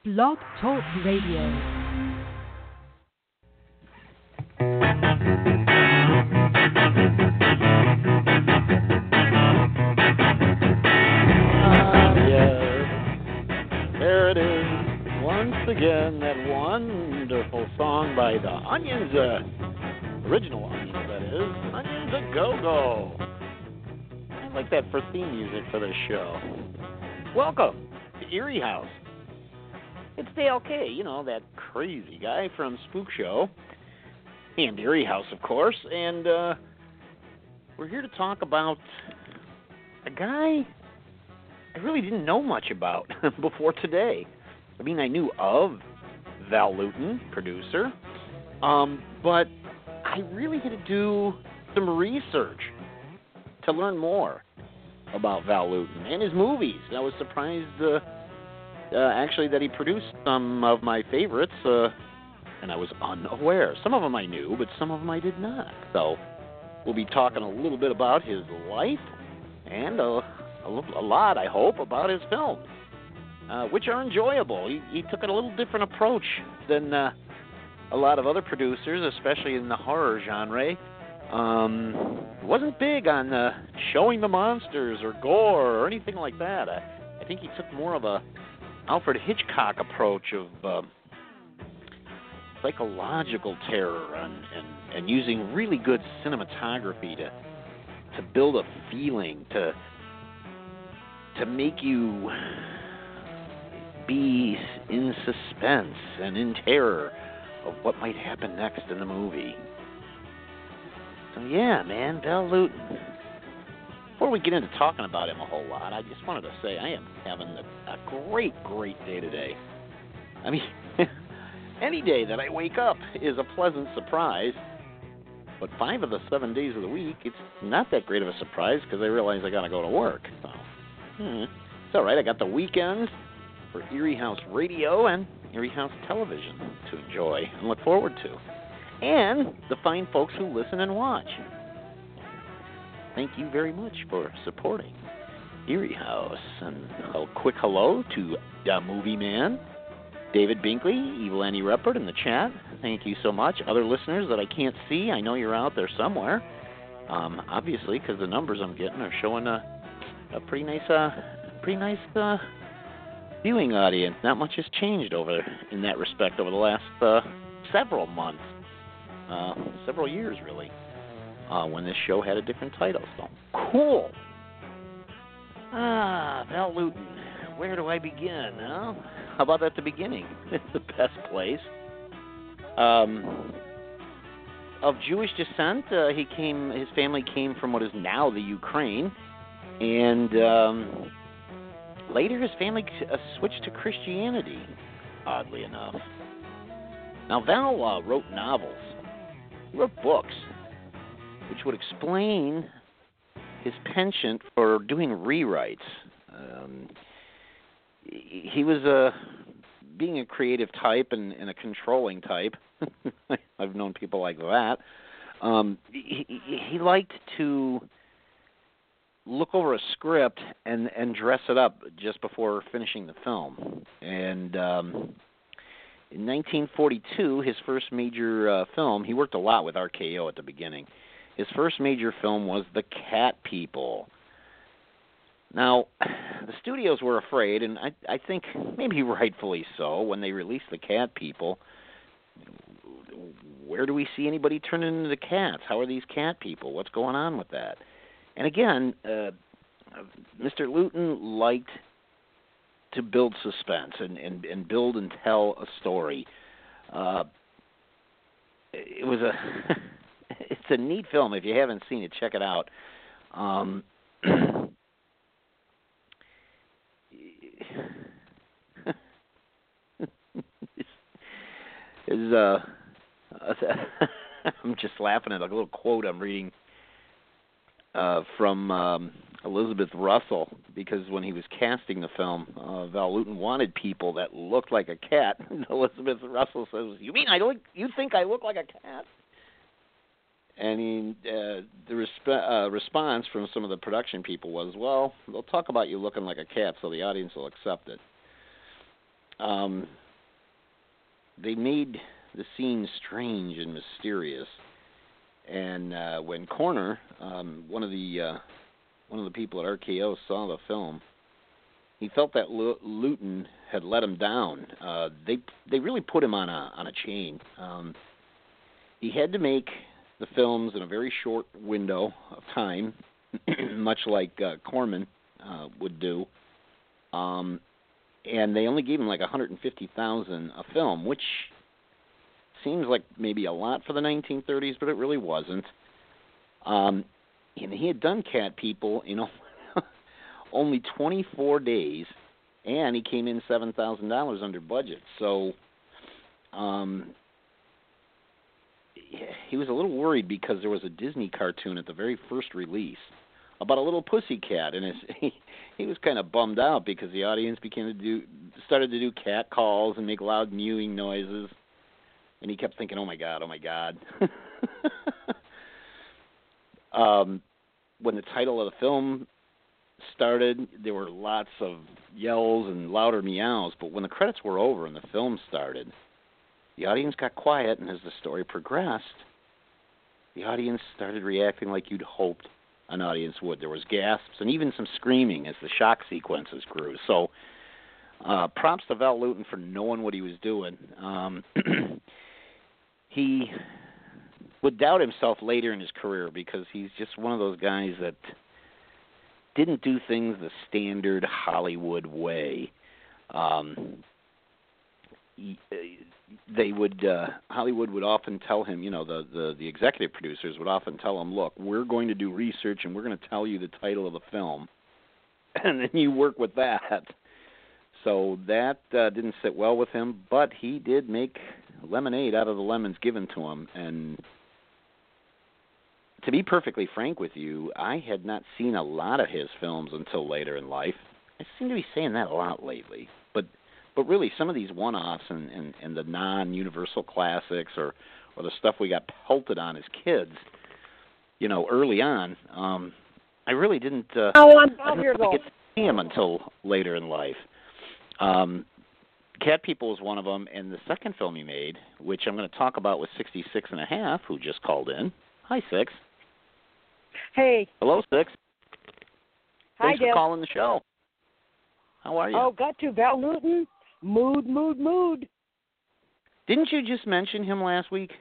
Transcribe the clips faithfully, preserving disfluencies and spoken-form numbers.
Blog Talk Radio. Again, that wonderful song by the Onions, uh, original Onions, that is, Onions a Go-Go. I like that for theme music for this show. Welcome to Eerie House. It's Dale K, you know, that crazy guy from Spook Show, and Eerie House, of course, and uh, we're here to talk about a guy I really didn't know much about before today. I mean, I knew of Val Lewton, producer, um, but I really had to do some research to learn more about Val Lewton and his movies. I was surprised, uh, uh, actually, that he produced some of my favorites, uh, and I was unaware. Some of them I knew, but some of them I did not. So we'll be talking a little bit about his life and a, a, a lot, I hope, about his films. Uh, which are enjoyable. He, he took a little different approach than uh, a lot of other producers, especially in the horror genre. Um, wasn't big on uh, showing the monsters or gore or anything like that. I, I think he took more of a Alfred Hitchcock approach of uh, psychological terror and, and, and using really good cinematography to to build a feeling, to to make you be in suspense and in terror of what might happen next in the movie. So yeah, man, Val Lewton. Before we get into talking about him a whole lot, I just wanted to say I am having a, a great, great day today. I mean, any day that I wake up is a pleasant surprise, but five of the seven days of the week, it's not that great of a surprise because I realize I got to go to work. So, hmm, it's all right. I got the weekends for Eerie House Radio and Eerie House Television to enjoy and look forward to. And the fine folks who listen and watch. Thank you very much for supporting Eerie House. And a quick hello to the Movie Man, David Binkley, Evil Annie Ruppert in the chat. Thank you so much. Other listeners that I can't see, I know you're out there somewhere. Um, obviously, because the numbers I'm getting are showing a, a pretty nice, uh, pretty nice, uh, viewing audience. Not much has changed over in that respect over the last uh, several months, uh, several years really, uh, when this show had a different title. So cool. Ah, Val Lewton. Where do I begin? Huh? How about at the beginning? It's the best place. Um, of Jewish descent, uh, he came. His family came from what is now the Ukraine, and Um, later, his family uh, switched to Christianity, oddly enough. Now, Val uh, wrote novels. He wrote books, which would explain his penchant for doing rewrites. Um, he was uh, being a creative type and, and a controlling type. I've known people like that. Um, he, he liked to look over a script and, and dress it up just before finishing the film. And um, in nineteen forty-two, his first major uh, film, he worked a lot with R K O at the beginning. His first major film was The Cat People. Now, the studios were afraid, and I, I think maybe rightfully so, when they released The Cat People. Where do we see anybody turn into the cats? How are these cat people? What's going on with that? And again, uh, Mister Lewton liked to build suspense and, and, and build and tell a story. Uh, it was a it's a neat film. If you haven't seen it, check it out. Um, is uh, I'm just laughing at a little quote I'm reading. Uh, from um, Elizabeth Russell, because when he was casting the film, uh, Val Lewton wanted people that looked like a cat. And Elizabeth Russell says, "You mean I look? You think I look like a cat?" And he, uh, the resp- uh, response from some of the production people was, "Well, they'll talk about you looking like a cat, so the audience will accept it." um, they made the scene strange and mysterious. And uh, when Corner, um, one of the uh, one of the people at R K O, saw the film, he felt that Lewton had let him down. Uh, they they really put him on a on a chain. Um, he had to make the films in a very short window of time, much like uh, Corman uh, would do. Um, and they only gave him like one hundred fifty thousand dollars a film, which seems like maybe a lot for the nineteen thirties, but it really wasn't. Um, and he had done Cat People, you know, only twenty-four days, and he came in seven thousand dollars under budget. So um, he was a little worried because there was a Disney cartoon at the very first release about a little pussycat, and his, he, he was kind of bummed out because the audience began to do started to do cat calls and make loud mewing noises. And he kept thinking, oh, my God, oh, my God. um, when the title of the film started, there were lots of yells and louder meows. But when the credits were over and the film started, the audience got quiet. And as the story progressed, the audience started reacting like you'd hoped an audience would. There was gasps and even some screaming as the shock sequences grew. So uh, props to Val Lewton for knowing what he was doing. Um He would doubt himself later in his career because he's just one of those guys that didn't do things the standard Hollywood way. Um, he, they would uh, Hollywood would often tell him, you know, the, the, the executive producers would often tell him, look, we're going to do research and we're going to tell you the title of the film, and then you work with that. So that uh, didn't sit well with him, but he did make lemonade out of the lemons given to him. And to be perfectly frank with you, I had not seen a lot of his films until later in life. I seem to be saying that a lot lately. But but really, some of these one-offs and, and, and the non-universal classics or, or the stuff we got pelted on as kids, you know, early on, um, I really didn't, uh, oh, I'm I didn't years really old. get to see him until later in life. Um, Cat People was one of them, and the second film he made, which I'm going to talk about with sixty-six and a half, who just called in. Hi, Six. Hey. Hello, Six. Hi, Thanks Dale. for calling the show. How are you? Oh, got to. Val Lewton. Mood, mood, mood. Didn't you just mention him last week?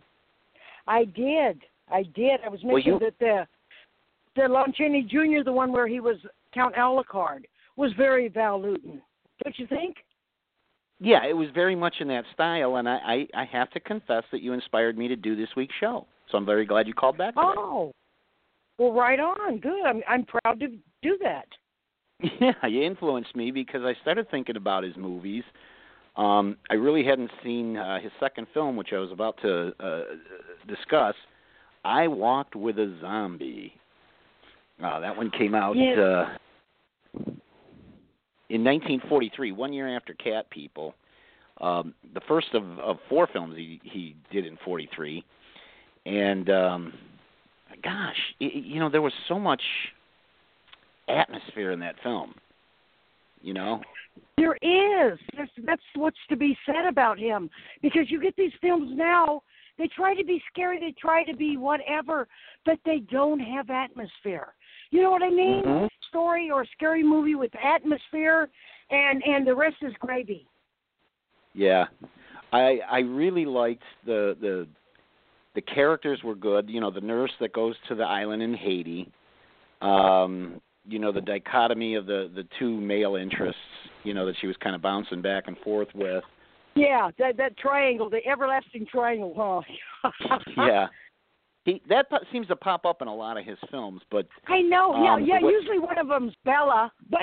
I did. I did. I was Well, mentioning you... that the, the Lon Chaney Junior, the one where he was Count Alucard, was very Val Lewton. Don't you think? Yeah, it was very much in that style, and I, I, I have to confess that you inspired me to do this week's show. So I'm very glad you called back today. Oh, well, right on. Good. I'm, I'm proud to do that. Yeah, you influenced me because I started thinking about his movies. Um, I really hadn't seen uh, his second film, which I was about to uh, discuss. I Walked with a Zombie. Uh, that one came out Yes. uh, in nineteen forty-three, one year after Cat People. Um, the first of, of four films he, he did in forty-three. And, um, gosh, it, you know, there was so much atmosphere in that film, you know? There is. That's, that's what's to be said about him. Because you get these films now, they try to be scary, they try to be whatever, but they don't have atmosphere. You know what I mean? Mm-hmm. Story or scary movie with atmosphere, and, and the rest is gravy. Yeah. I I really liked the, the the characters were good. You know, the nurse that goes to the island in Haiti. Um, you know, the dichotomy of the, the two male interests, you know, that she was kind of bouncing back and forth with. Yeah, that that triangle, the everlasting triangle, huh? Yeah. He that po- seems to pop up in a lot of his films, but I know, yeah, um, yeah. what, Usually one of them's Bella, but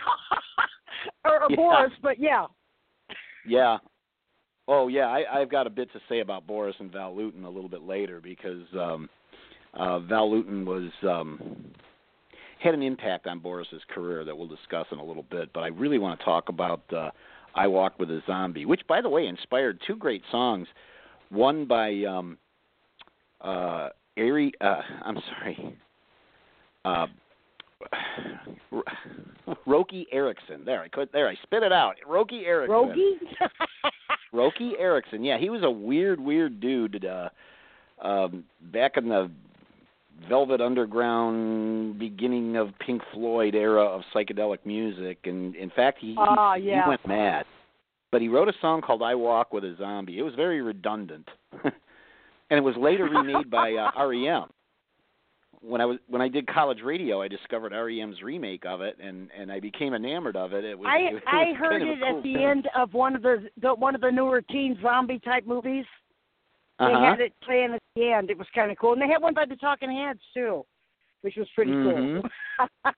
or, or Yeah. Boris, but yeah. Yeah. Oh, yeah, I, I've got a bit to say about Boris and Val Lewton a little bit later because um, uh, Val Lewton was um, had an impact on Boris's career that we'll discuss in a little bit. But I really want to talk about uh, I Walked with a Zombie, which, by the way, inspired two great songs. One by um, uh, Ari, uh, I'm sorry, uh, Roky Erickson. There, I could. There, I spit it out. Roky Erickson. Roky? Roky Erickson. Yeah, he was a weird, weird dude. Uh, um, back in the Velvet Underground, beginning of Pink Floyd era of psychedelic music, and in fact, he, uh, he, yeah. he went mad. But he wrote a song called "I Walk with a Zombie." It was very redundant, and it was later remade by uh, R E M. When I was when I did college radio, I discovered R E M's remake of it, and, and I became enamored of it. It was. I it was I heard kind of it a cool at the thing. end of one of the, the one of the newer teen zombie type movies. They Uh-huh. had it playing at the end. It was kind of cool, and they had one by the Talking Heads too, which was pretty Mhm. cool.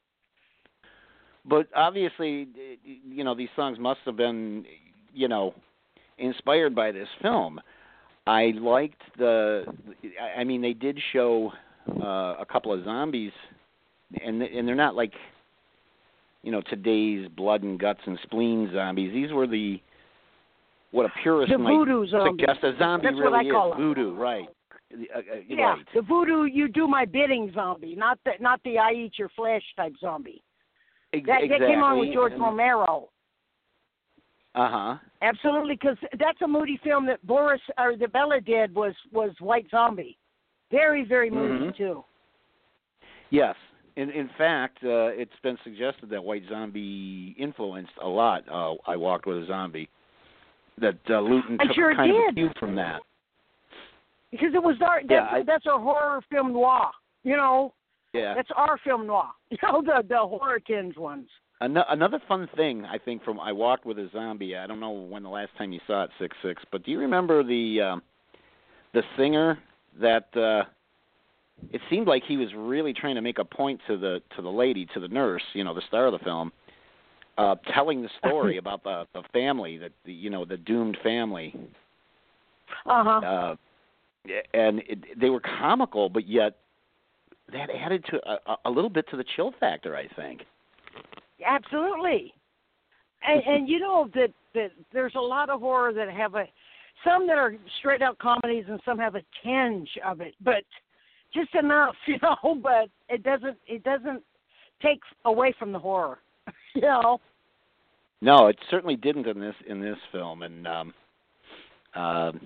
But obviously, you know, these songs must have been, you know, inspired by this film. I liked the. I mean, they did show uh, a couple of zombies, and and they're not like, you know, today's blood and guts and spleen zombies. These were the what a purist The might voodoo zombies. suggest a zombie That's really what I call is. them. Voodoo, right? Uh, uh, Yeah, right. the voodoo, you do my bidding zombie, not the not the I eat your flesh type zombie. Ex- That, exactly. that came on with George And- Romero. Uh-huh. Absolutely, because that's a moody film that Boris or that Bella did was was White Zombie. Very, very moody Mhm. too. Yes. In in fact, uh, it's been suggested that White Zombie influenced a lot. Uh, I Walked with a Zombie. That uh, Luton I took sure kind of a did. cue from that. Because it was our that's, Yeah, I- that's our horror film noir. You know, Yeah. that's our film noir. You know, the the Horrorkins ones. An- another fun thing I think from I Walked with a Zombie. I don't know when the last time you saw it, six six, but do you remember the um, the singer that? Uh, it seemed like he was really trying to make a point to the to the lady, to the nurse, you know, the star of the film, uh, telling the story about the the family, that the, you know, the doomed family. Uh-huh. Uh And it, they were comical, but yet that added to a, a little bit to the chill factor, I think. Absolutely. And, and you know that, that there's a lot of horror that have a, some that are straight out comedies and some have a tinge of it, but just enough, you know. But it doesn't it doesn't take away from the horror, you know. No, it certainly didn't in this in this film, and um, um,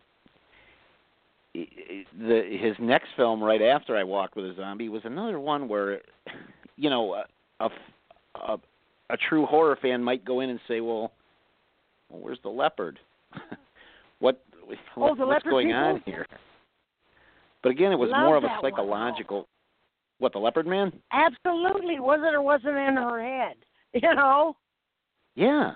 the his next film right after I Walked with a Zombie was another one where, you know, a a, a, a true horror fan might go in and say, well, well where's the leopard? what Oh, the what's leopard going people? on here? But again, it was Love more of a that one. psychological. What, the Leopard Man? Absolutely, was it or wasn't in her head, you know. Yeah.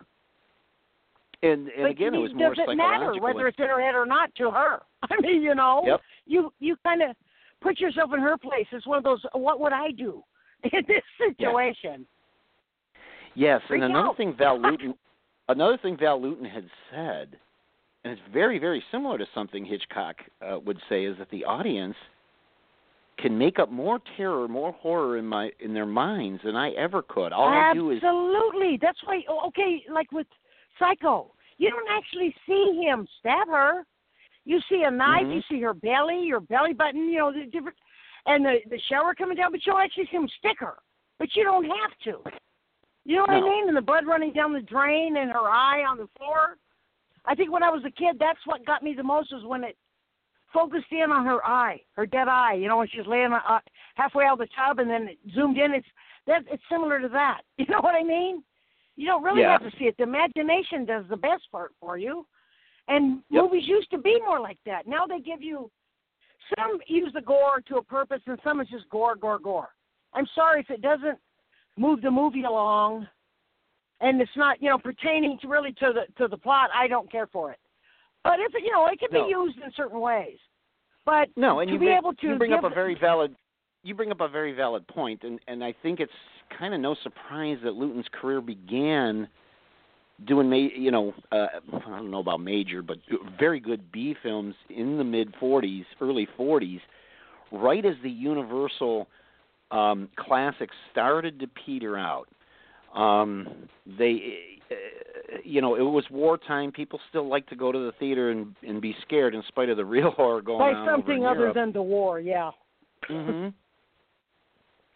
And and But again, you- it was more does it psychological. matter whether it's in her head or not to her? I mean, you know, Yep. you you kind of put yourself in her place. It's one of those. What would I do in this situation? Yes, Freak and another out. thing Val Lewton, another thing Val Lewton had said, and it's very very similar to something Hitchcock uh, would say, is that the audience can make up more terror, more horror in my in their minds than I ever could. All I do is Absolutely. That's why. Okay, like with Psycho, you don't actually see him stab her. You see a knife. Mhm. You see her belly, your belly button. You know the different, and the the shower coming down. But you don't actually see him stick her. But you don't have to. You know what I No. mean? And the blood running down the drain and her eye on the floor. I think when I was a kid, that's what got me the most, was when it focused in on her eye, her dead eye. You know, when she's laying uh, halfway out of the tub and then it zoomed in. It's that. It's similar to that. You know what I mean? You don't really Yeah. have to see it. The imagination does the best part for you. And Yep. movies used to be more like that. Now they give you, some use the gore to a purpose, and some is just gore, gore, gore. I'm sorry if it doesn't move the movie along, and it's not, you know, pertaining to really to the to the plot. I don't care for it. But if it, you know, it can No. be used in certain ways. But no, and to you be bring, able to you bring give, up a very valid you bring up a very valid point, and and I think it's kind of no surprise that Luton's career began doing, ma- you know, uh, I don't know about major, but very good B films in the mid forties, early forties, right as the Universal um, classics started to peter out. Um, they, uh, you know, it was wartime. People still like to go to the theater and, and be scared in spite of the real horror going by on something over in other Europe. than the war, yeah. hmm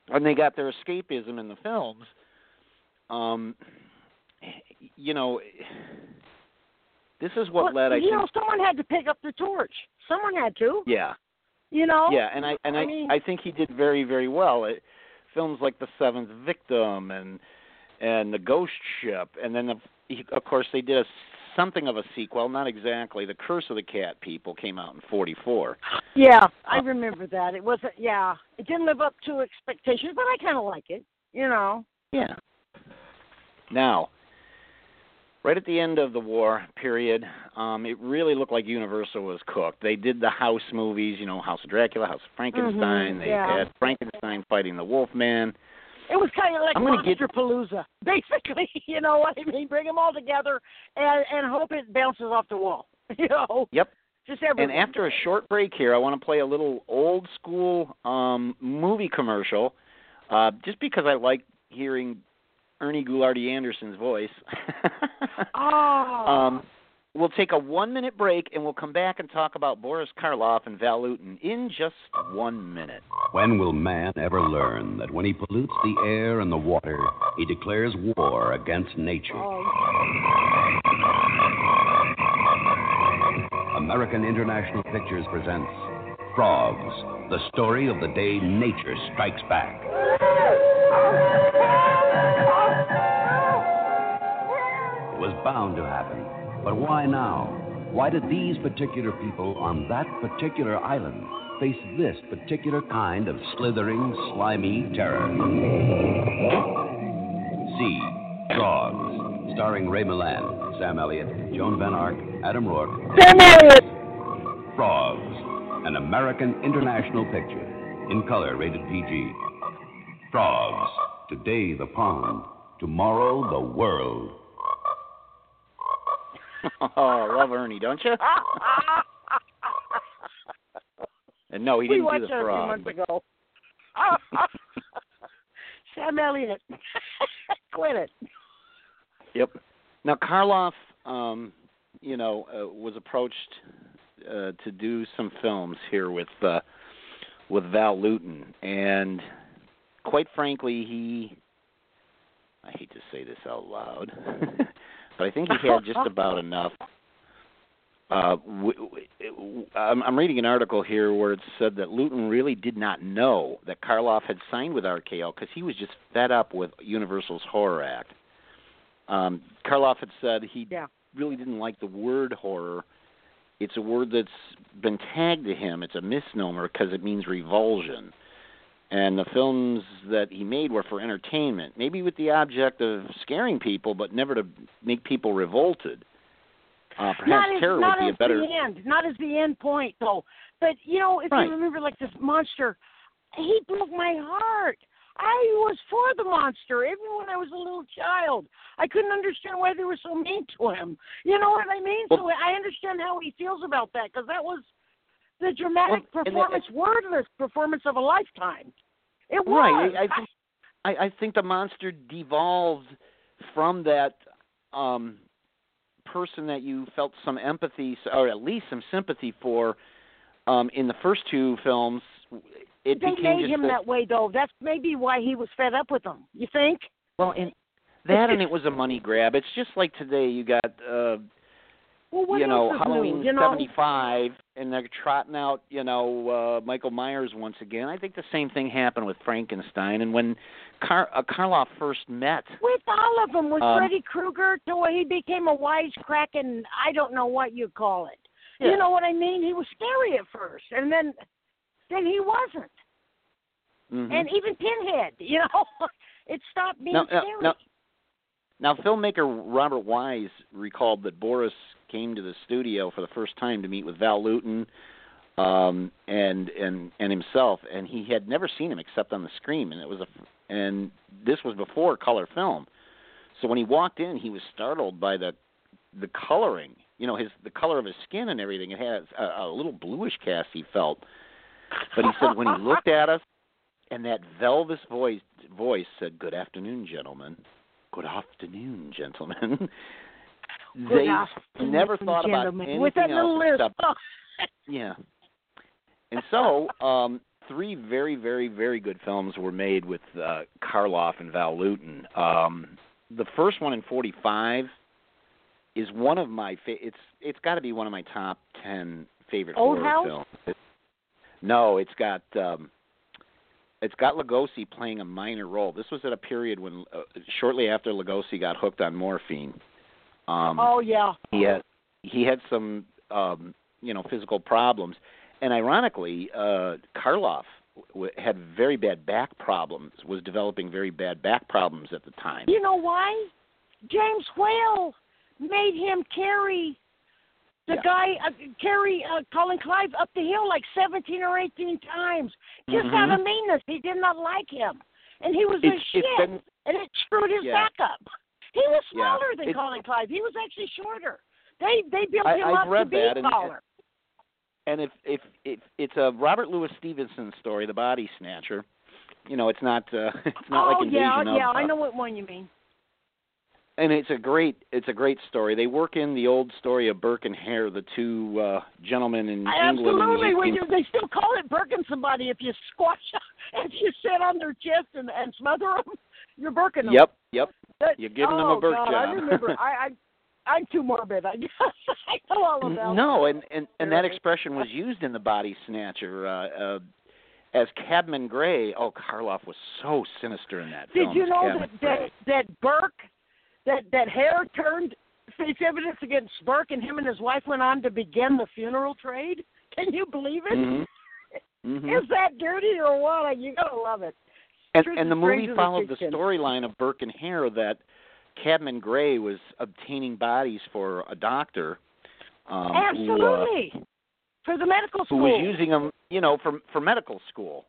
and they got their escapism in the films. Um, you know, this is what well, led. I you think. know, someone had to pick up the torch. Someone had to. Yeah. You know. Yeah, and I and I, I, mean, I think he did very very well. It, films like The Seventh Victim and and The Ghost Ship, and then of, of course they did a, something of a sequel, not exactly. The Curse of the Cat People came out in forty-four. Yeah, I uh, remember that. It wasn't. Yeah, it didn't live up to expectations, but I kind of like it. You know. Yeah. Now, right at the end of the war period, um, it really looked like Universal was cooked. They did the House movies, you know, House of Dracula, House of Frankenstein. Mm-hmm, they yeah. had Frankenstein fighting the Wolfman. It was kind of like Monster get... Palooza, basically. You know what I mean? Bring them all together and and hope it bounces off the wall. You know. Yep. Just everyone. And after a short break here, I want to play a little old school um, movie commercial, uh, just because I like hearing Ernie Goulardi Anderson's voice. oh. Um, we'll take a one-minute break, and we'll come back and talk about Boris Karloff and Val Lewton in just one minute. When will man ever learn that when he pollutes the air and the water, he declares war against nature? Oh. American International Pictures presents Frogs, the story of the day nature strikes back. It was bound to happen. But why now? Why did these particular people on that particular island face this particular kind of slithering, slimy terror? See Frogs, starring Ray Milland, Sam Elliott, Joan Van Ark, Adam Rourke. Sam Elliott! Frogs, an American International picture, in color rated P G. Frogs, today the pond, tomorrow the world. Oh, I love Ernie, don't you? And no, he didn't we do the watched frog. that a few months ago. Sam Elliott. Quit it. Yep. Now, Karloff, um, you know, uh, was approached uh, to do some films here with uh, with Val Lewton, and quite frankly, he, I hate to say this out loud, but I think he had just about enough. Uh, w- w- I'm, I'm reading an article here where it said that Lewton really did not know that Karloff had signed with R K O because he was just fed up with Universal's Horror Act. Um, Karloff had said he yeah. really didn't like the word horror. It's a word that's been tagged to him. It's a misnomer because it means revulsion. And the films that he made were for entertainment, maybe with the object of scaring people, but never to make people revolted. Uh, perhaps not as, terror not would be a as better... the end, not as the end point, though. But, you know, if right. you remember, like, this monster, he broke my heart. I was for the monster, even when I was a little child. I couldn't understand why they were so mean to him. You know what I mean? Well, so I understand how he feels about that, because that was the dramatic well, performance, that, wordless performance of a lifetime. It was. Right. I, I, think, I, I think the monster devolved from that um, person that you felt some empathy, or at least some sympathy for um, in the first two films. It they became made just him a, that way, though. That's maybe why he was fed up with them. You think? Well, and that and it was a money grab. It's just like today you got, uh, well, what you know, else is Halloween new, you know? seventy-five, and they're trotting out, you know, uh, Michael Myers once again. I think the same thing happened with Frankenstein. And when Car- uh, Karloff first met... With all of them, with um, Freddy Krueger, till he became a wisecracking, I don't know what you call it. Yeah. You know what I mean? He was scary at first, and then then he wasn't. Mm-hmm. And even Pinhead, you know, it stopped being now, scary. Now, now, now, filmmaker Robert Wise recalled that Boris came to the studio for the first time to meet with Val Lewton um, and and and himself, and he had never seen him except on the screen, and it was a and this was before color film. So when he walked in, he was startled by the the coloring, you know, his the color of his skin and everything. It had a, a little bluish cast, he felt. But he said when he looked at us, and that velvet voice voice said, "Good afternoon, gentlemen. Good afternoon, gentlemen." Good they afternoon, never thought gentlemen. about anything With that else little lisp. except yeah. And so um, three very, very, very good films were made with uh, Karloff and Val Lewton. Um, the first one in forty-five is one of my fa- it's it's got to be one of my top ten favorite Old horror House? films. It, no, it's got um, it's got Lugosi playing a minor role. This was at a period when uh, shortly after Lugosi got hooked on morphine. Um, oh yeah. He had he had some um, you know physical problems, and ironically, uh, Karloff w- had very bad back problems. Was developing very bad back problems at the time. You know why? James Whale made him carry the Yeah. guy, uh, carry uh, Colin Clive up the hill like seventeen or eighteen times, just Mhm. out of meanness. He did not like him, and he was a It's- shit, it's been- and it screwed his Yeah. back up. He was Yeah. smaller than It- Colin Clive. He was actually shorter. They they built I- him I've up read to be that, and- taller. And if, if if it's a Robert Louis Stevenson story, The Body Snatcher, you know, it's not uh, it's not oh like Invasion yeah, of. yeah, I uh, know what one you mean. And it's a great it's a great story. They work in the old story of Burke and Hare, the two uh, gentlemen in England. Absolutely, in the when eighteenth you, they still call it Birkin somebody if you squash if you sit on their chest and, and smother them. You're Birkin them. Yep, yep. That, You're giving oh, them a Burke God, job. I remember. I, I I'm too morbid. I guess I know all about. No, and and, and that Right. expression was used in The Body Snatcher uh, uh, as Cadman Gray. Oh, Karloff was so sinister in that Did film. you as know Cadman that, Gray. that that Burke, that that Hare turned face evidence against Burke, and him and his wife went on to begin the funeral trade? Can you believe it? Mhm. Mhm. Is that dirty or what? You gotta love it. And, Truth and the is movie stranger than followed the fiction. storyline of Burke and Hare that Cadman Gray was obtaining bodies for a doctor um, who, uh, Absolutely. For the medical who school. was using them, you know, for for medical school.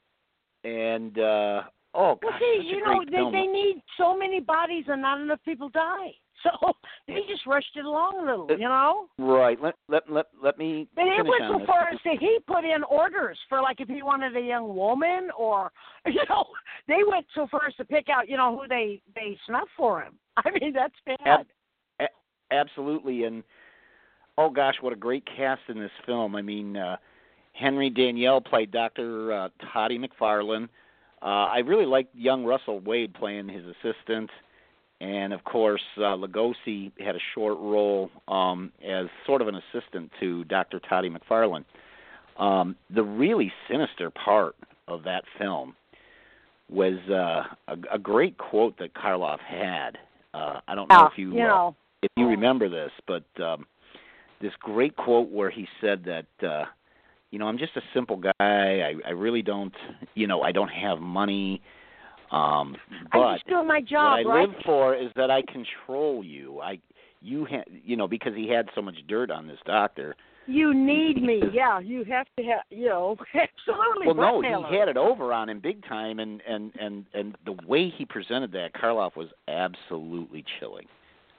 And uh, oh Well, gosh, see, such you a know, great they, film. they need so many bodies and not enough people die. So they just rushed it along a little, you know? Right. Let let let let me But it finish went on so this. far as to he put in orders for, like, if he wanted a young woman or, you know, they went so far as to pick out, you know, who they, they snuffed for him. I mean, that's bad. Ab- a- absolutely, and oh gosh, what a great cast in this film. I mean, uh, Henry Daniell played Doctor Uh, Toddy McFarlane. Uh, I really liked young Russell Wade playing his assistant, and of course, uh, Lugosi had a short role um, as sort of an assistant to Doctor Toddy McFarlane. Um, the really sinister part of that film was uh, a, a great quote that Karloff had. Uh, I don't know Yeah, if you, you uh, know. if you remember this, but um, this great quote where he said that, uh, you know, I'm just a simple guy. I, I really don't, you know, I don't have money. Um, but I'm just doing my job, what I right? live for is that I control you. I, you, ha- you know, because he had so much dirt on this doctor. You need me. Yeah, you have to have, you know, absolutely. Well, no, blackmailer. he had it over on him big time, and and and and the way he presented that, Karloff, was absolutely chilling.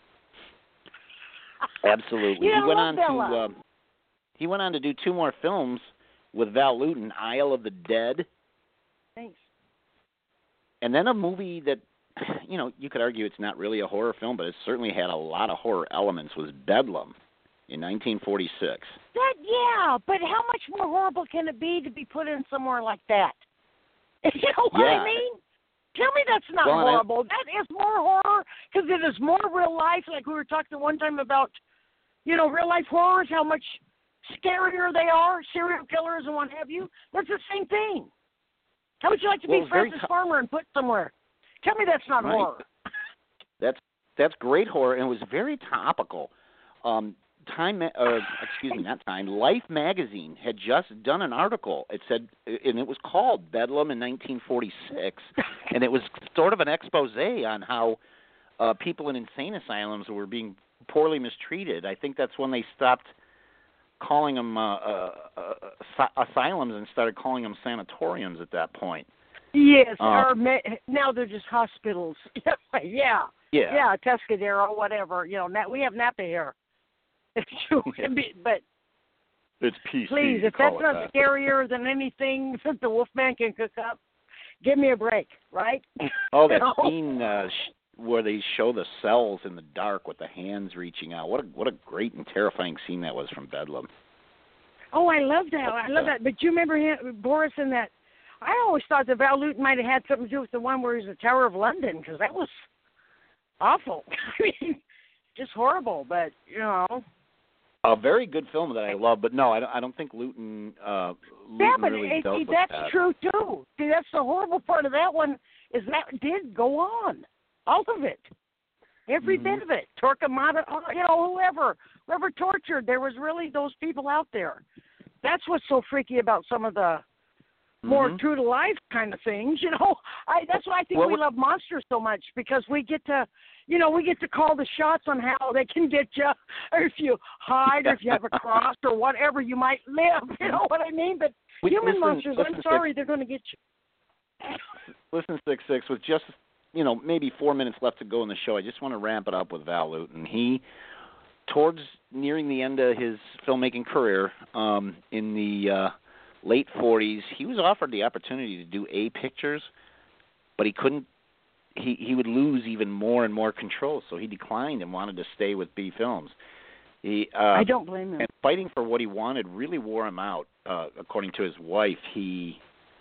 Absolutely. Yeah, he went I on love to Bella. um, he went on to do two more films with Val Lewton, Isle of the Dead, Thanks. and then a movie that, you know, you could argue it's not really a horror film, but it certainly had a lot of horror elements, was Bedlam in nineteen forty-six. That, yeah, but how much more horrible can it be to be put in somewhere like that? You know what Yeah. I mean? Tell me that's not Well, and I- horrible. That is more horror because it is more real life. Like we were talking one time about, you know, real life horrors, how much scarier they are, serial killers and what have you. That's the same thing. How would you like to Well, be it's very Francis to- Farmer and put somewhere? Tell me that's not Right. horror. That's that's great horror, and it was very topical. Um, Time, ma- uh, excuse me, not Time. Life magazine had just done an article. It said, and it was called Bedlam in nineteen forty-six, and it was sort of an expose on how uh, people in insane asylums were being poorly mistreated. I think that's when they stopped calling them uh, uh, uh, asylums and started calling them sanatoriums at that point. Yes, Uh, or ma- now they're just hospitals. yeah, Yeah. yeah, Tuscadero, whatever. You know, na- we have Napa here. You can be- but It's P C. please, to if that's call it not that. scarier than anything that the Wolfman can cook up, give me a break, right? Oh, that No. scene uh, sh- where they show the cells in the dark with the hands reaching out. What a what a great and terrifying scene that was from Bedlam. Oh, I love that. I love that. But you remember him, Boris in that? I always thought that Val Lewton might have had something to do with the one where he's the Tower of London, because that was awful. I mean, just horrible. But you know, a very good film that I love. But no, I don't. I don't think Lewton. Uh, Lewton yeah, but really it, dealt it, with that's that. true too. See, that's the horrible part of that one is that did go on, all of it, every mm-hmm. bit of it. Torquemada, you know, whoever, whoever tortured. There was really those people out there. That's what's so freaky about some of the more mm-hmm. true to life kind of things, you know. I that's why I think well, we love monsters so much, because we get to, you know, we get to call the shots on how they can get you, or if you hide, or if you have a cross, or whatever, you might live. You know what I mean? But we, human listen, monsters, listen, I'm sorry, six, they're going to get you. Listen, six six, with just you know maybe four minutes left to go in the show, I just want to ramp it up with Val Lewton. He, towards nearing the end of his filmmaking career, um, in the uh, late forties, he was offered the opportunity to do A pictures, but he couldn't. He he would lose even more and more control, so he declined and wanted to stay with B films. He, uh, I don't blame him. And fighting for what he wanted really wore him out. Uh, according to his wife, he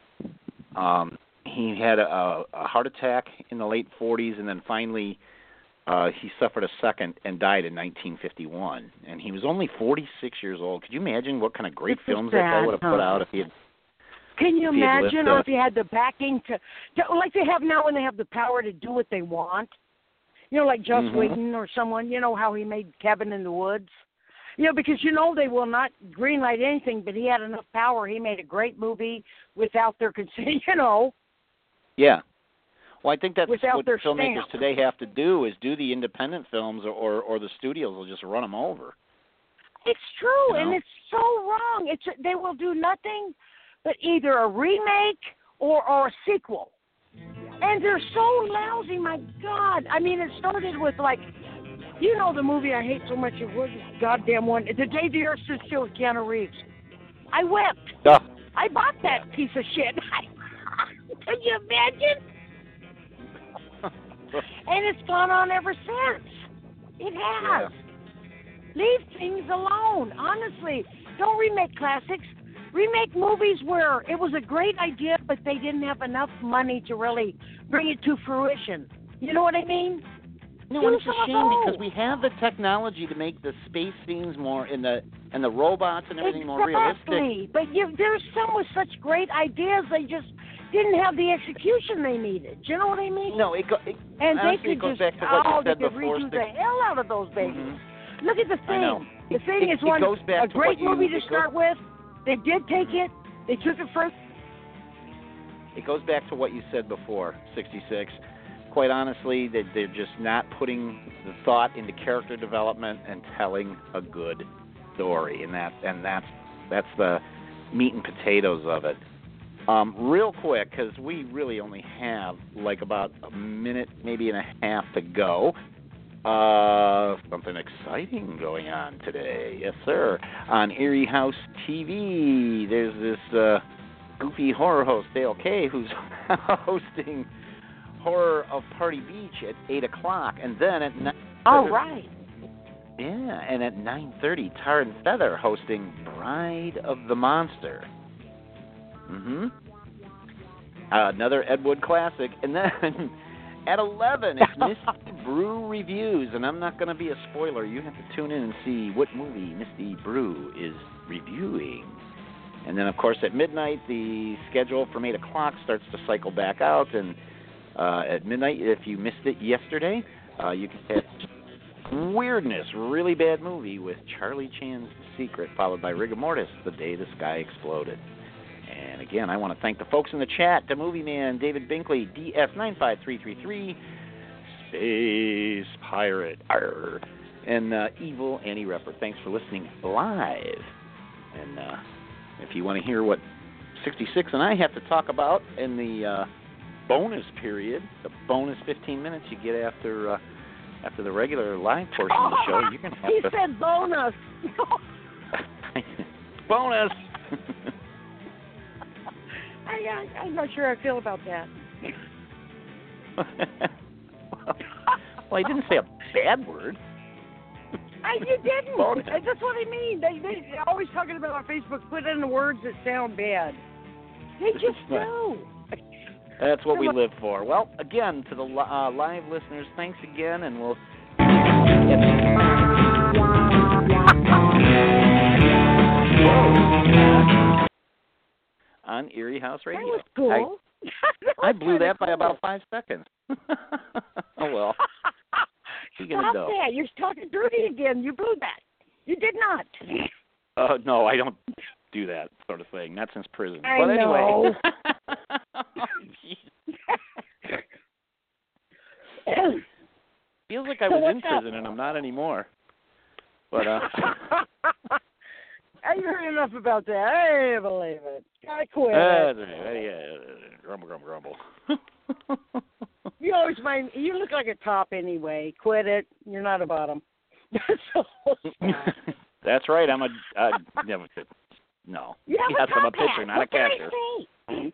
um, he had a, a heart attack in the late forties, and then finally uh, he suffered a second and died in nineteen fifty-one. And he was only forty-six years old. Could you imagine what kind of great This is films that guy sad, would have huh? put out if he had? Can you if he had lived, imagine, uh, or if you had the backing to, to, like they have now when they have the power to do what they want? You know, like Joss Mhm. Whedon or someone, you know how he made Cabin in the Woods? You know, because you know they will not greenlight anything, but he had enough power. He made a great movie without their consent, you know. Yeah. Well, I think that's Without what their filmmakers stamp. today have to do is do the independent films, or, or, or the studios will just run them over. It's true, You know? and it's so wrong. It's they will do nothing but either a remake or, or a sequel. And they're so lousy, my God. I mean, it started with, like, you know the movie I hate so much, it was this goddamn one, The Day the Earth Stood Still with Keanu Reeves. I wept. Oh. I bought that piece of shit. Can you imagine? And it's gone on ever since. It has. Yeah. Leave things alone. Honestly, don't remake classics. Remake movies where it was a great idea, but they didn't have enough money to really bring it to fruition. You know what I mean? No, Do and it's a some of shame those. because we have the technology to make the space scenes more, and the and the robots and everything more realistic. Exactly. But you, there's some with such great ideas, they just didn't have the execution they needed. Do you know what I mean? No, it, go, it and honestly, they it could goes just, back to what oh, you said they could before. redo Six, the hell out of those babies. mm-hmm. Look at the I know. thing. The It- thing it- is it one, goes back a to great what you- movie to it goes- start with. They did take it. They took it first. It goes back to what you said before, sixty-six. Quite honestly, that they're just not putting the thought into character development and telling a good story, and that and that's that's the meat and potatoes of it. Um, real quick, because we really only have like about a minute, maybe and a half to go. Uh, something exciting going on today, yes, sir. On Erie House T V, there's this uh, goofy horror host, Dale Kay, who's hosting Horror of Party Beach at eight o'clock, and then at nine. All right. Yeah, and at nine thirty, Tar and Feather hosting Bride of the Monster. Mm-hmm. Uh, another Ed Wood classic, and then at eleven, it's Misty Brew Reviews, and I'm not going to be a spoiler. You have to tune in and see what movie Misty Brew is reviewing. And then, of course, at midnight, the schedule from eight o'clock starts to cycle back out, and uh, at midnight, if you missed it yesterday, uh, you can catch Weirdness, really bad movie with Charlie Chan's Secret, followed by Rigor Mortis, The Day the Sky Exploded. And again, I want to thank the folks in the chat, the Movie Man, David Binkley, D F nine five three three three, Space Pirate, arr, and uh, Evil Annie Repper. Thanks for listening live. And uh, if you want to hear what sixty-six and I have to talk about in the uh, bonus period, the bonus fifteen minutes you get after uh, after the regular live portion of the show, you're going to have he to... He said bonus. Bonus! I, I, I'm not sure I feel about that. Well, he didn't say a bad word. I, you didn't. Bonus. That's what I mean. They, they, they're always talking about on Facebook, put in the words that sound bad. They just do. That's what we live for. Well, again, to the uh, live listeners, thanks again, and we'll... on Erie House Radio. That was cool. I, that was I blew that cool. by about five seconds. Oh, well. You Stop know. that. You're talking dirty again. You blew that. You did not. Uh, no, I don't do that sort of thing. Not since prison. I but know. anyway. Oh, feels like I So was in what's up? prison, and I'm not anymore. But, uh... I heard enough about that. I can't believe it. I quit. Uh, it. yeah, grumble, grumble, grumble. You always mind. You look like a top anyway. Quit it. You're not a bottom. So, that's right. I'm a. Uh, never. No. you have Yes, a top I'm a pitcher, hat. not what a catcher. Did I say?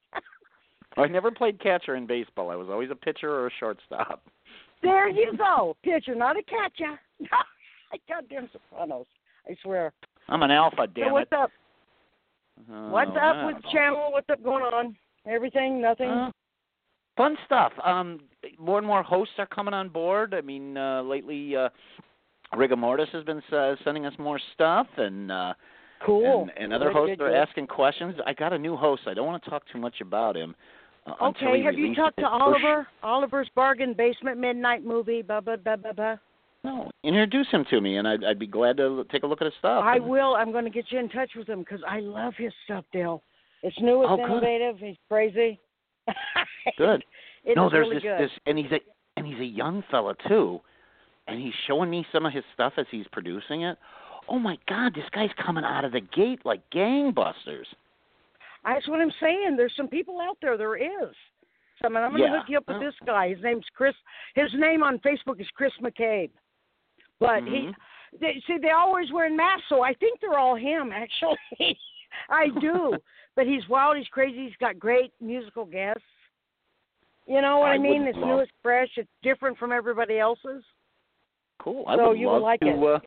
I never played catcher in baseball. I was always a pitcher or a shortstop. There you go. Pitcher, not a catcher. Goddamn Sopranos. I swear. I'm an alpha, damn so what's it. up? Uh, What's up I with don't the know. channel? What's up going on? Everything? Nothing? Uh, fun stuff. Um, more and more hosts are coming on board. I mean, uh, lately, uh, Rigor Mortis has been uh, sending us more stuff, and uh, cool. and, and other Good, hosts good, are good. asking questions. I got a new host. I don't want to talk too much about him. Uh, until Okay, he have you releases talked to his Oliver? Oliver's Bargain Basement Midnight Movie, blah, blah, blah, blah, blah. No, introduce him to me, and I'd, I'd be glad to take a look at his stuff. I And- will. I'm going to get you in touch with him because I love his stuff, Dale. It's new, it's Oh, good. innovative, he's crazy. Good. It no, is there's really this, good. this, and he's a and he's a young fella too, and he's showing me some of his stuff as he's producing it. Oh my God, this guy's coming out of the gate like gangbusters. That's what I'm saying. There's some people out there. There is. So I'm going to Yeah. hook you up with Oh. this guy. His name's Chris. His name on Facebook is Chris McCabe. But he, Mhm. they, see, they always wearing masks, so I think they're all him. Actually, I do. But he's wild. He's crazy. He's got great musical guests. You know what I, I mean? would It's love- new. It's fresh. It's different from everybody else's. Cool. I So would you love will like to. it. Uh,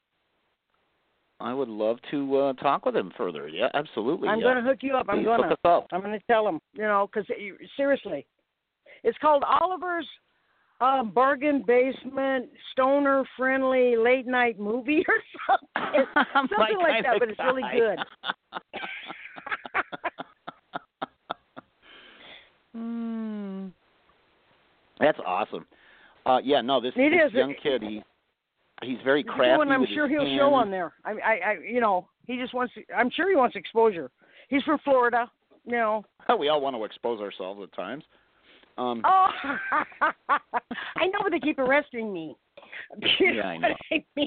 I would love to uh, talk with him further. Yeah, absolutely. I'm yeah. going to hook you up. I'm Please going hook to. us up. I'm going to tell him. You know, because seriously, it's called Oliver's uh, Bargain Basement Stoner Friendly Late Night Movie or something. I'm Something my like that, kinda but it's really guy. good. Hmm. That's awesome. Uh, yeah, no, this, It this is. young kid, he he's very He's crafty doing, I'm with sure his he'll hands. show on there. I, I, I, you know, he just wants. I'm sure he wants exposure. He's from Florida. You know. We all want to expose ourselves at times. Um, Oh, I know, but they keep arresting me. You Yeah, I know know. what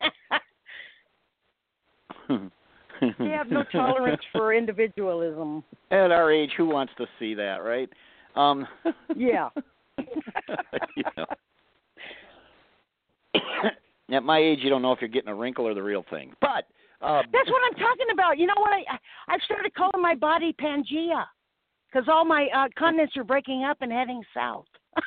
I mean? They have no tolerance for individualism. At our age, who wants to see that, right? Um, Yeah. you know. At my age, you don't know if you're getting a wrinkle or the real thing. But uh, That's what I'm talking about. You know what? I I've started calling my body Pangea because all my uh, continents are breaking up and heading south.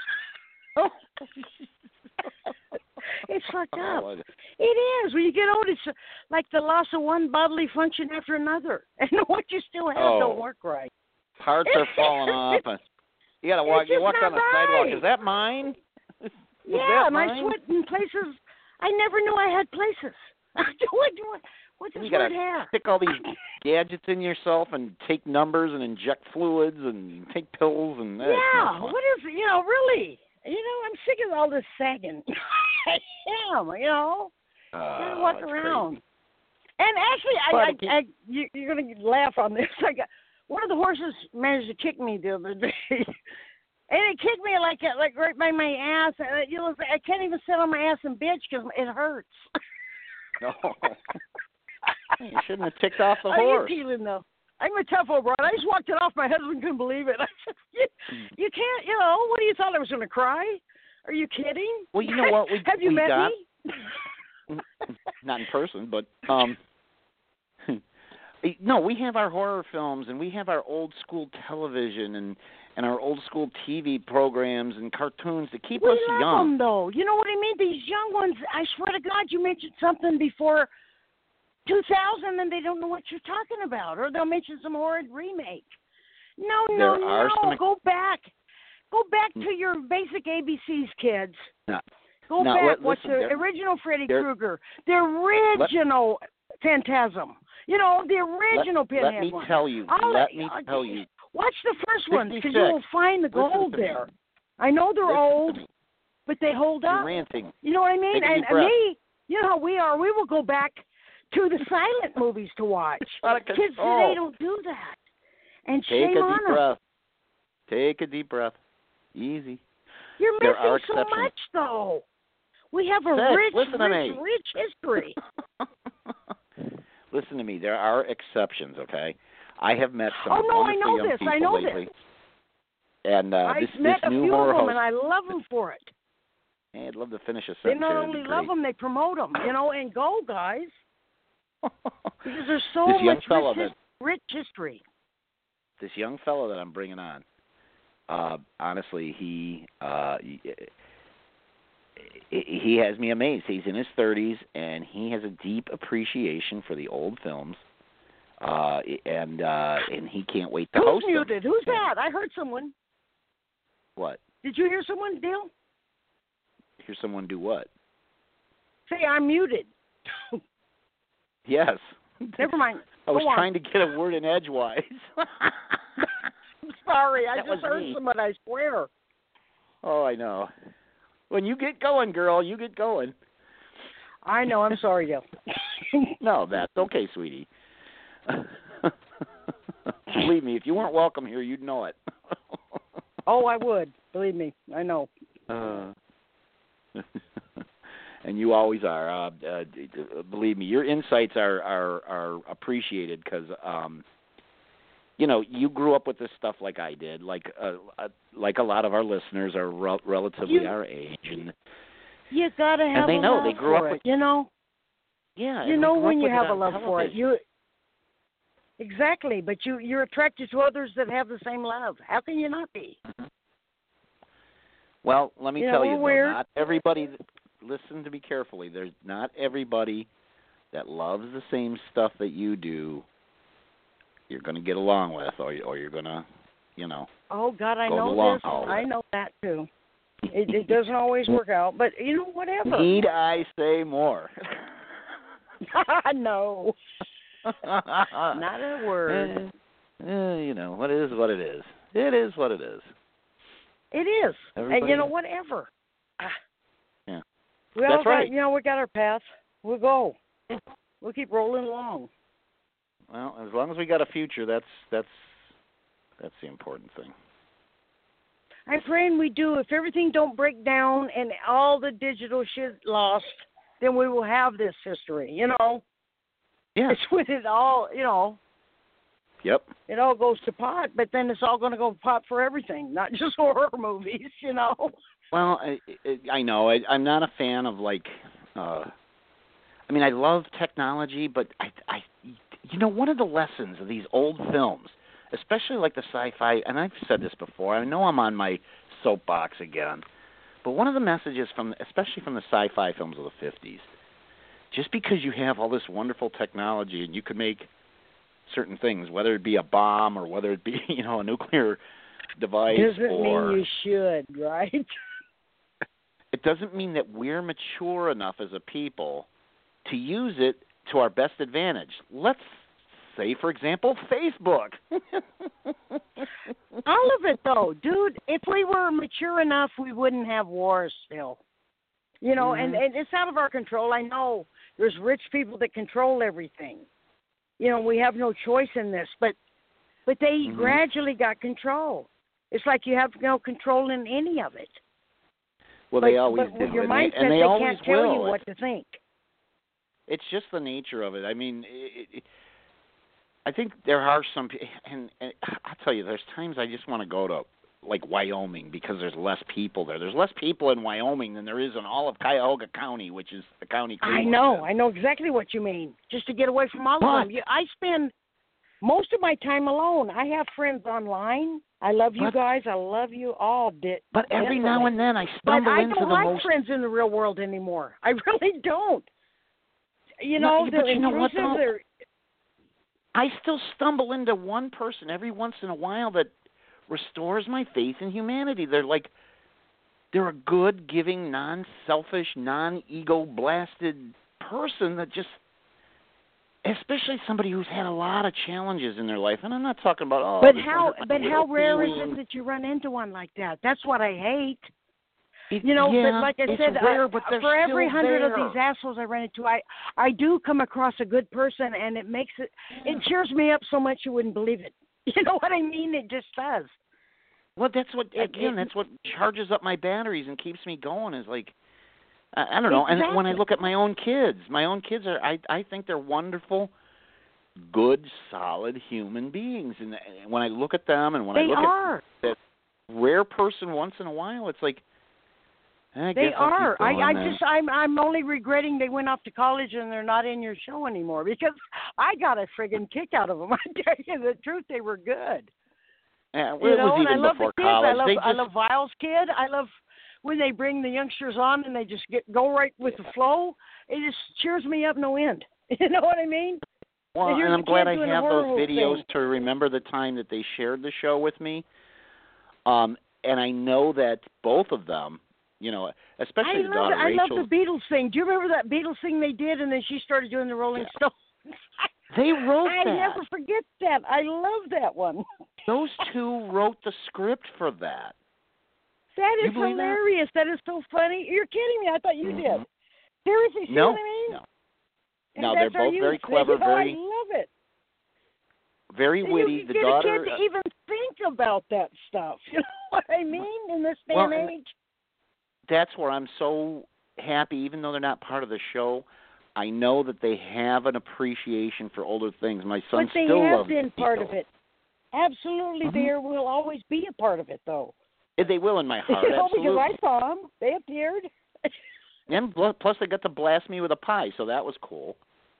It's fucked up. Oh, It is. When you get old, it's uh, like the loss of one bodily function after another, and what you still have Oh. don't work right. parts are falling off. And you got to walk. It's You just walk not on the sidewalk. right. Is that mine? Is Yeah, that and I mine? sweat in places I never knew I had places. what, what, what's this You got word to hair? stick all these gadgets in yourself and take numbers and inject fluids and take pills and that's Yeah, no fun. what is it? You know, really? You know, I'm sick of all this sagging. I am, you know. Uh, Gotta walk that's around. crazy. And actually, But I, it keep- I, I you, you're going to laugh on this. I got one of the horses managed to kick me the other day, and it kicked me like like right by my ass. And it, you know, I can't even sit on my ass and bitch because it hurts. No. You shouldn't have ticked off the Are horse. you feeling though? I'm a tough old broad. I just walked it off. My husband couldn't believe it. I said, you, you can't, you know, what do you thought I was going to cry? Are you kidding? Well, you know what? We, Have you we met got, me? Not in person, but um, No, we have our horror films, and we have our old school television, and and our old school T V programs and cartoons to keep we us love young. them, though. You know what I mean? These young ones, I swear to God, you mentioned something before two thousand, and they don't know what you're talking about, or they'll mention some horrid remake. No, no, There are no. some- Go back. Go back to your basic A B Cs, kids. No. Go Now, back. let- What's listen, the there- original Freddy there- Krueger? The original Phantasm. You know, the original let, Pinhead let me one. tell you. I'll let let- me I'll- tell you. Watch the first one, because sixty-six. you will find the Listen gold to me. there. I know they're Listen old, to me. but they hold You're up. ranting. You know what I mean? Take a And, deep and breath. me, you know how we are. We will go back to the silent movies to watch. Out of Kids control. today don't do that. And Take shame a on deep them. breath. Take a deep breath. Easy. You're There missing are so exceptions. much, though. We have a Sid, rich, listen to rich, me. rich history. Listen to me. There are exceptions, okay? I have met some Oh, no, I wonderful know young this. people I know lately. this. And uh, I've this, met this a new few of horror them, host. and I love them for it. Hey, I'd love to finish a They sentence not here. It'd only be love great. them, they promote them, you know, and go, guys. Because there's so This young much fellow rich, his- that- rich history. This young fellow that I'm bringing on, uh, honestly, he, uh, he he has me amazed. He's in his thirties, and he has a deep appreciation for the old films, uh, and uh, and he can't wait to Who's host them. muted? Who's that? I heard someone. What? Did you hear someone, Dale? Hear someone do what? Say, I'm muted. Yes. Never mind. I was Go on. trying to get a word in edgewise. I'm sorry. I That just was heard me. someone, I swear. Oh, I know. When you get going, girl, you get going. I know. I'm sorry, Dale. No, that's okay, sweetie. Believe me, if you weren't welcome here, you'd know it. Oh, I would. Believe me. I know. Uh, and you always are. Uh, uh, believe me, your insights are are, are appreciated because, um, you know, you grew up with this stuff like I did, like uh, uh, like a lot of our listeners are rel- relatively You- our age, and You gotta have and they a know love they grew for up it. with. You know. Yeah, You and we know grew when up you with have it a on love for it. television. You exactly, but you you're attracted to others that have the same love. How can you not be? Well, let me You know, tell you, we're though, weird. not everybody. Listen to me carefully. There's not everybody that loves the same stuff that you do. You're going to get along with, or or you're going to, you know. Oh God, I Go the know long this. haul with I it. know that too. It, it doesn't always work out, but you know, whatever. Need I say more? No, not a word. Eh, eh, you know, what is what it is. It is what it is. It is, and Everybody- you know, whatever. Ah. Yeah. We all That's got, right. you know, we got our path. We'll go. We'll keep rolling along. Well, as long as we got a future, that's that's that's the important thing. I'm praying we do. If everything don't break down and all the digital shit lost, then we will have this history. You know, Yeah. it's when it all, you know, Yep. it all goes to pot. But then it's all going to go pot for everything, not just horror movies. You know. Well, I, I I know I, I'm not a fan of like. Uh, I mean, I love technology, but I, I, you know, one of the lessons of these old films, especially like the sci-fi, and I've said this before. I know I'm on my soapbox again, but one of the messages from, especially from the sci-fi films of the fifties, just because you have all this wonderful technology and you can make certain things, whether it be a bomb or whether it be, you know, a nuclear device, Doesn't or mean you should, right? it doesn't mean that we're mature enough as a people to use it to our best advantage. Let's say, for example, Facebook. All of it, though, dude. If we were mature enough, we wouldn't have wars still. You know, Mm-hmm. and, and it's out of our control. I know there's rich people that control everything. You know, we have no choice in this, but but they Mhm. gradually got control. It's like you have no control in any of it. Well, but, they always but do, with your and mindset, they, and they, they always can't tell will. you what It's, to think. it's just the nature of it. I mean, it, it, I think there are some, pe- and, and I'll tell you, there's times I just want to go to like Wyoming because there's less people there. There's less people in Wyoming than there is in all of Cuyahoga County, which is the county. I Cleveland know. is. I know exactly what you mean. Just to get away from all What? of them. You, I spend most of my time alone. I have friends online. I love you But- guys. I love you all. Di- But every definitely. now and then I But stumble I into don't the like most. friends in the real world anymore. I really don't. You No, know, but they're you know what, intrusive. though? They're, I still stumble into one person every once in a while that restores my faith in humanity. They're like, they're a good, giving, non-selfish, non-ego blasted person that just, especially somebody who's had a lot of challenges in their life. And I'm not talking about, oh, but this how? one hurt my But how little rare is feelings. it that you run into one like that? That's what I hate. It- You know, yeah, but like I it's said, rare, I, but they're for every still hundred there. of these assholes I run into, I I do come across a good person, and it makes it it cheers me up so much you wouldn't believe it. You know what I mean? It just does. Well, that's what It- again. it- that's what charges up my batteries and keeps me going. Is like, I, I don't know. And when I Exactly. look at my own kids, my own kids are. I I think they're wonderful, good, solid human beings. And when I look at them, and when They I look are. at that rare person once in a while, it's like, I They guess I'll keep are. I, going I then. just I'm I'm only regretting they went off to college and they're not in your show anymore because I got a friggin' kick out of them. I tell you the truth, they were good. Yeah, well, You it know, was and I even love before the kids. college. I love they just, I love Vile's kid. I love when they bring the youngsters on and they just get go right with the flow. It just cheers me up no end. You know what I mean? well, here's and I'm the glad kid I doing a have those horrible videos thing. to remember the time that they shared the show with me. Um, and I know that both of them, you know, especially I the love daughter it. I love Rachel, the Beatles thing. Do you remember that Beatles thing they did and then she started doing the Rolling Yeah. Stones? they wrote I that. never forget that. I love that one. Those two wrote the script for that. That You is believe that? hilarious. That is so funny. You're kidding me. I thought you Mhm. did. Seriously, see No, what I mean? no, And no. that's They're our both very youth. clever, You know, very, I love it. very witty. You The can get daughter. a kid to even think about that stuff. You know what I mean? In this day Well, and and- age. That's where I'm so happy, even though they're not part of the show. I know that they have an appreciation for older things. My son But they still have loves been the part of Beatles. it. Absolutely, Mhm. they will always be a part of it, though. Yeah, they will in my heart, you know, absolutely. because I saw them. They appeared. And bl- plus, they got to blast me with a pie, so that was cool.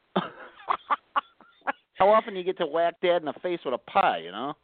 How often do you get to whack Dad in the face with a pie, you know?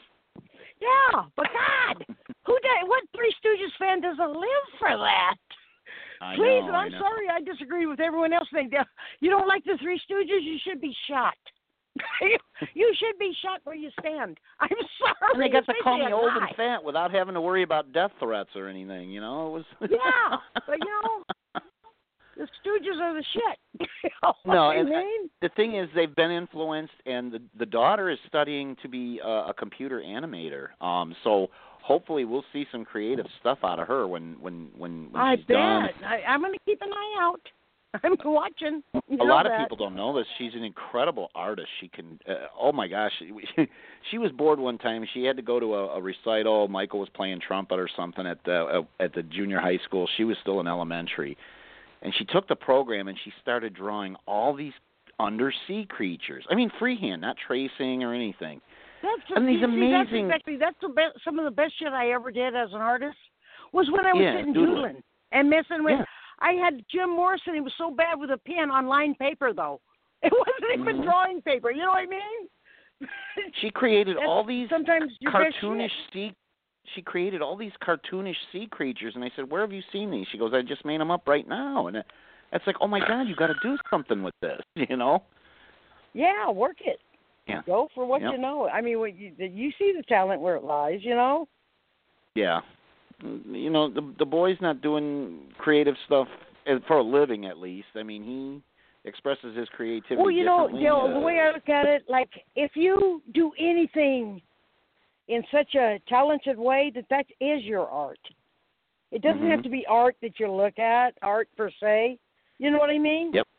Yeah, but God, who did, what Three Stooges fan doesn't live for that? I Please, know, and I I'm know. sorry, I disagree with everyone else. They, you don't like the Three Stooges, you should be shot. you, you should be shot where you stand. I'm sorry. And they got to call especially me a old guy. and fat without having to worry about death threats or anything, you know? It was Yeah, but you know, the Stooges are the shit. You know what No, I and mean? the thing is, they've been influenced, and the the daughter is studying to be a, a computer animator. Um, so hopefully, we'll see some creative stuff out of her when when when, when I she's bet. done. I, I'm going to keep an eye out. I'm watching. You A know lot of that. people don't know this. She's an incredible artist. She can. Uh, oh my gosh, she, she was bored one time. She had to go to a, a recital. Michael was playing trumpet or something at the uh, at the junior high school. She was still in elementary, and she took the program and she started drawing all these undersea creatures. I mean, freehand, not tracing or anything. That's And these see, amazing- That's exactly. That's the best. Some of the best shit I ever did as an artist was when I was Yeah, sitting doodling. doodling and messing with. Yeah. I had Jim Morrison. He was so bad with a pen on lined paper, though. It wasn't even Mhm. drawing paper. You know what I mean? She created That's all these sometimes your best cartoonish shit. sea. She created all these cartoonish sea creatures, and I said, "Where have you seen these?" She goes, "I just made them up right now." And it, it's like, "Oh my God, you got to do something with this," you know? Yeah, work it. Yeah. Go for what Yep. you know. I mean, what you, you see the talent where it lies. You know. Yeah. You know, the the boy's not doing creative stuff for a living, at least. I mean, he expresses his creativity Well, you know, differently. Dale, uh, the way I look at it, like if you do anything in such a talented way, that that is your art. It doesn't Mhm. have to be art that you look at, art per se. You know what I mean? Yep.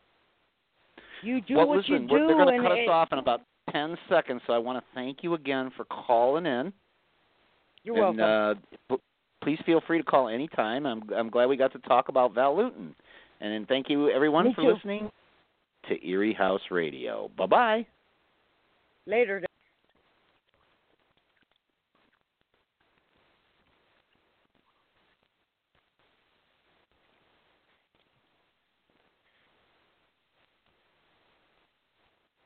You do well, what listen, you we're, do, they're going to and cut us it, off in about ten seconds, so I want to thank you again for calling in. you're and, welcome. Uh, p- please feel free to call anytime. I'm I'm glad we got to talk about Val Luton. And then thank you, everyone, Me for too. listening to Erie House Radio. Bye-bye. Later.